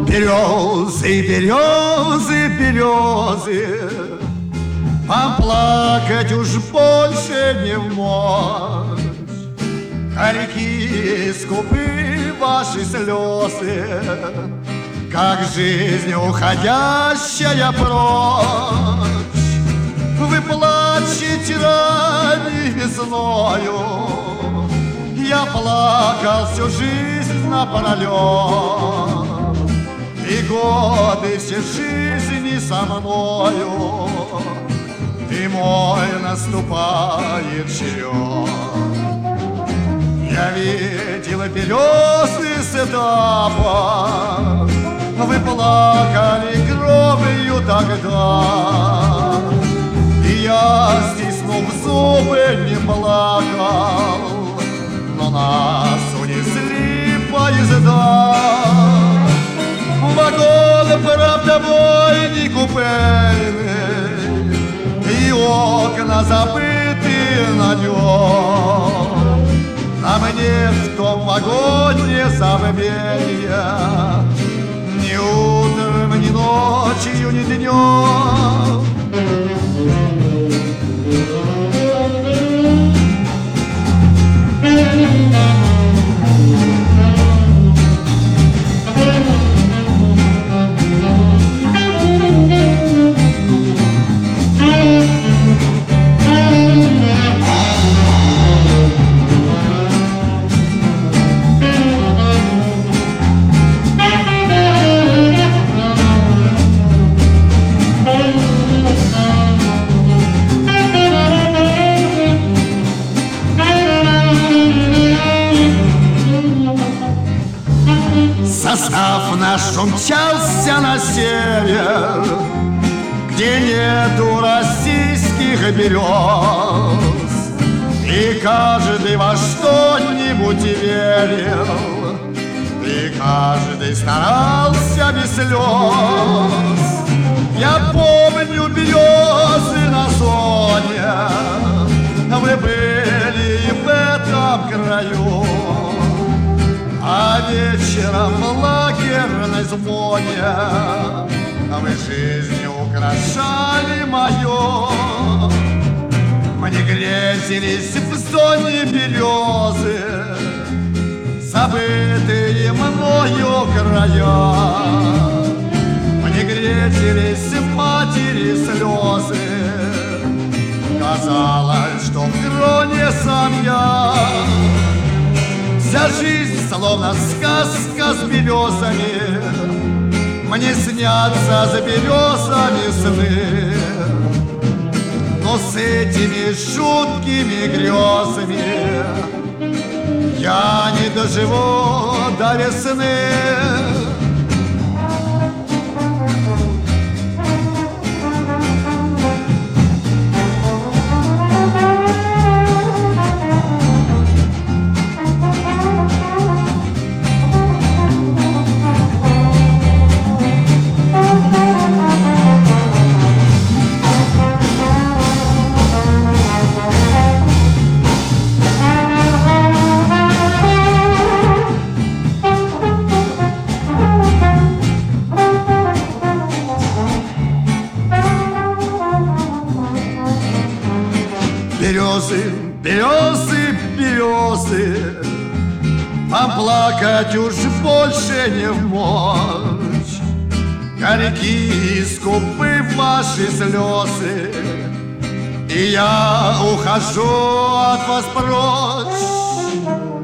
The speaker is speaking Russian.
Березы, березы, березы, вам плакать уж больше не в мочь. Горьки скупы ваши слезы, как жизнь уходящая прочь. Вы плачете ранней весною, я плакал всю жизнь напролет. И годы все жизни со мною, и мой наступает черед. Я видела березы с этапа, вы плакали кровью тогда, и я, стиснув зубы, не плакал, но нас унесли поезда. Вагон, правда, мой не купейный, и окна забыты на нем. На мне в том вагоне забвенья ни утром, ни ночью, ни днем. Состав наш умчался на север, где нету российских берез, и каждый во что-нибудь верил, и каждый старался без слез. Я помню березы на зоне, вы были и в этом краю. А вечером в лагерной звоне вы жизнью украшали мою. Мне грезились в зоне березы, забытые мною края. Мне грезились матери слезы, казалось, что в кроне сам я. Вся жизнь словно сказка с березами, мне снятся за березами сны. Но с этими жуткими грезами я не доживу до весны. Березы, березы, березы, вам плакать уж больше не в мочь. Горьки и скупы ваши слезы, и я ухожу от вас прочь.